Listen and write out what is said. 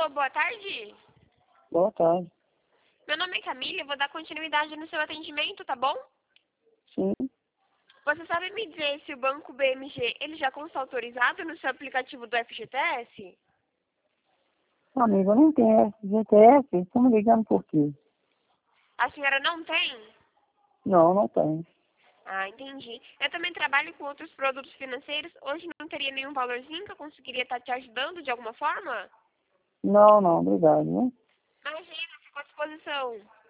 Alô, boa tarde. Boa tarde. Meu nome é Camila e vou dar continuidade no seu atendimento, tá bom? Sim, Você sabe me dizer se o Banco BMG ele já consta autorizado no seu aplicativo do FGTS? amigo, eu não tenho FGTS, estão me ligando por quê? A senhora não tem? Não, não tenho. Ah, entendi. Eu também trabalho com outros produtos financeiros. Hoje não teria nenhum valorzinho que eu conseguiria estar te ajudando de alguma forma? Não, obrigado, né? Imagina, fico à disposição.